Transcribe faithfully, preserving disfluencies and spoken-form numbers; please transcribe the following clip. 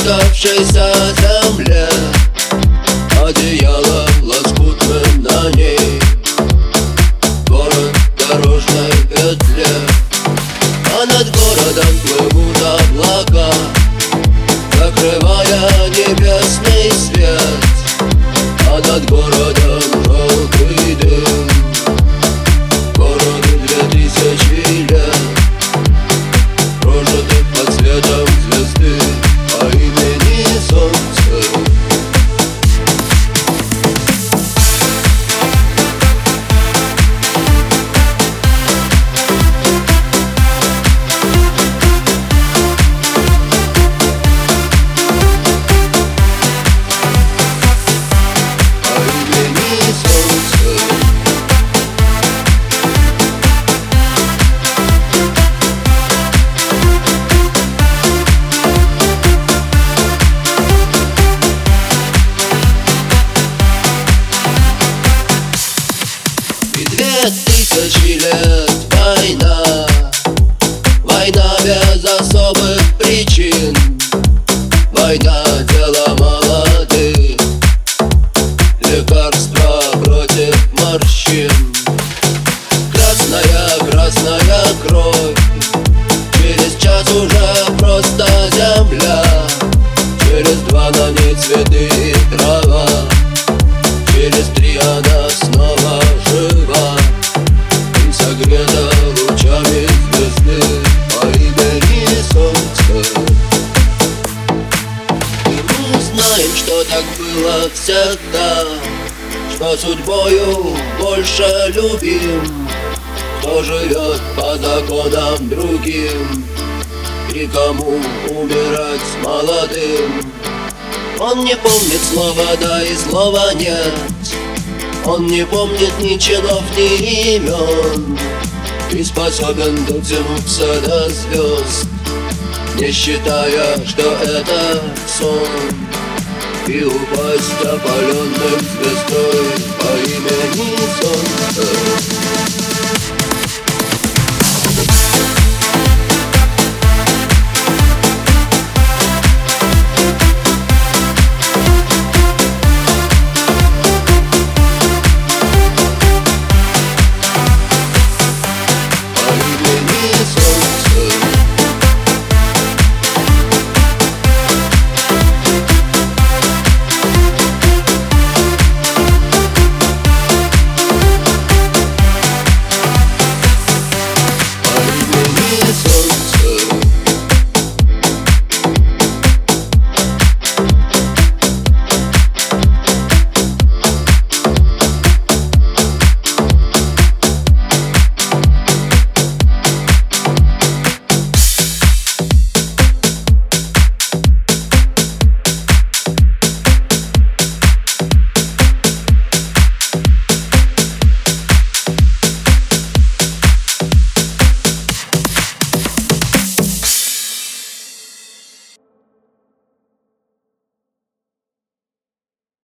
Разлагавшейся земле одеяло лоскутным на ней. Город в дорожной петле, а над городом плывут облака, закрывая небесный свет. А над городом желтый дым, городу две тысячи лет, прожитых под светом звезды по имени Солнце. Две тысячи лет война, война без особых причин, война дело молодых, лекарства против морщин. Красная, красная кровь, через час уже просто земля, через два на ней цветы и трава, через три она снова жива и согрета лучами звезды по имени Солнце. И мы знаем, что так было всегда, что судьбою больше любим, кто живет по законам другим и кому умирать молодым. Он не помнит слова «да» и слова «нет», он не помнит ни чинов, ни имен, и способен дотянуться до звезд, не считая, что это сон, и упасть опаленным звездой по имени Солнце.